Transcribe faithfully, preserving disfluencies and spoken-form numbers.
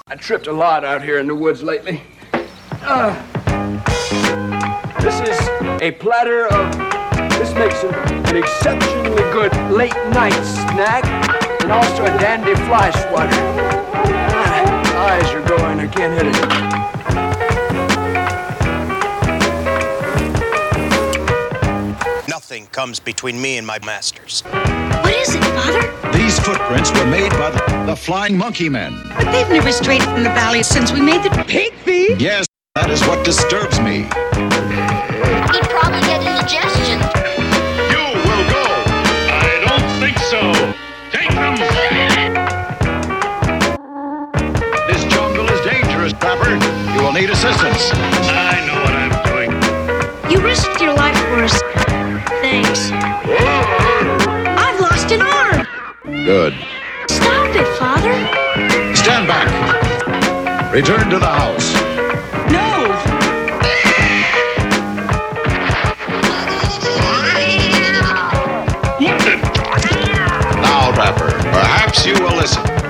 I tripped a lot out here in the woods lately. Uh, this is a platter of, this makes it an exceptionally good late night snack and also a dandy fly swatter. Ah, eyes are going, I can't hit it. Nothing comes between me and my masters. What is it, Father? These footprints were made by the, the Flying Monkey Men. But they've never strayed from the valley since we made the pig feed. Yes, that is what disturbs me. He'd probably get indigestion. You will go. I don't think so. Take them. This jungle is dangerous, Trapper. You will need assistance. I know what I'm doing. You risked your life for us. Thanks. I've lost an arm. Good. Stop it, Father. Stand back. Return to the house. No. Now, Trapper, perhaps you will listen.